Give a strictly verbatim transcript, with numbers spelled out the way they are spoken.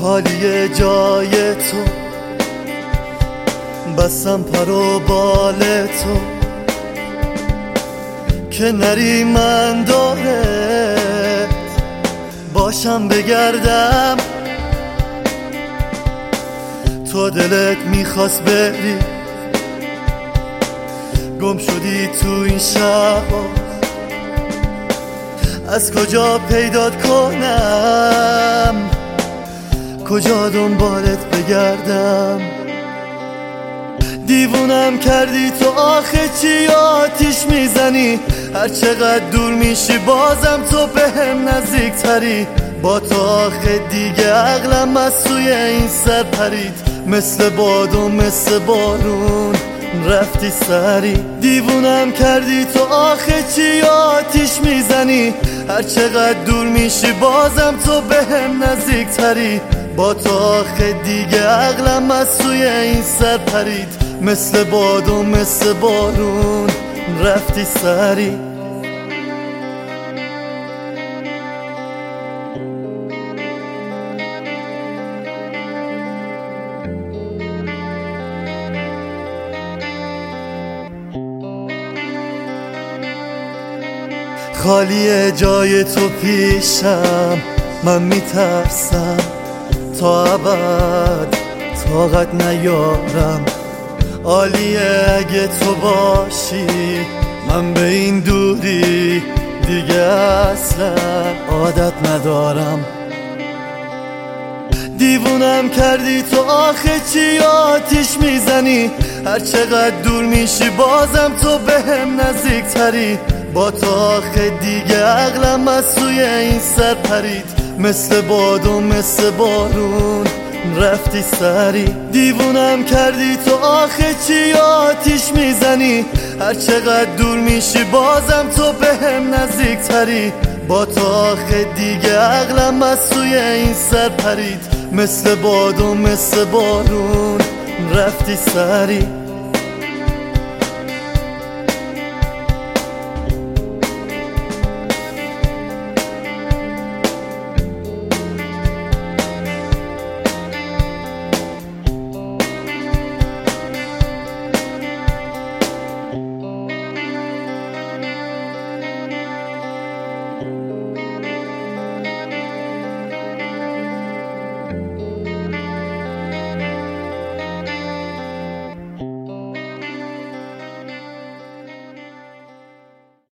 خالی جای تو، بستم پر و بال تو که نری من داره باشم بگردم. تو دلت میخواست بری، گم شدی تو این شب، از کجا پیدات کنم، کجا دنبالت بگردم. دیوونم کردی تو آخه چی آتیش میزنی، هر چقدر دور میشی بازم تو به هم نزدیک تری. با تو آخه دیگه عقلم از سوی این سر پرید، مثل باد و مثل بارون رفتی سری. دیوونم کردی تو آخه چی آتیش میزنی، هر چقدر دور میشی بازم تو به هم نزدیک تری. با تو آخه دیگه عقلم از سوی این سر پرید، مثل باد و مثل بارون رفتی سری. خالی جای تو پیشم، من میترسم تا ابد طاقت نیارم. عالیه اگه تو باشی، من به این دوری دیگه اصلا عادت ندارم. دیوونم کردی تو آخه چی آتیش میزنی، هر چقدر دور میشی بازم تو به هم نزدیک تری. با تو آخه دیگه عقلم از سوی این سر پرید، مثل باد و مثل بارون رفتی سری. دیوونم کردی تو آخه چی آتیش میزنی، هر چقدر دور میشی بازم تو به هم نزدیک تری. با تو آخه دیگه عقلم از سوی این سر پرید، مثل باد و مثل بارون رفتی سری.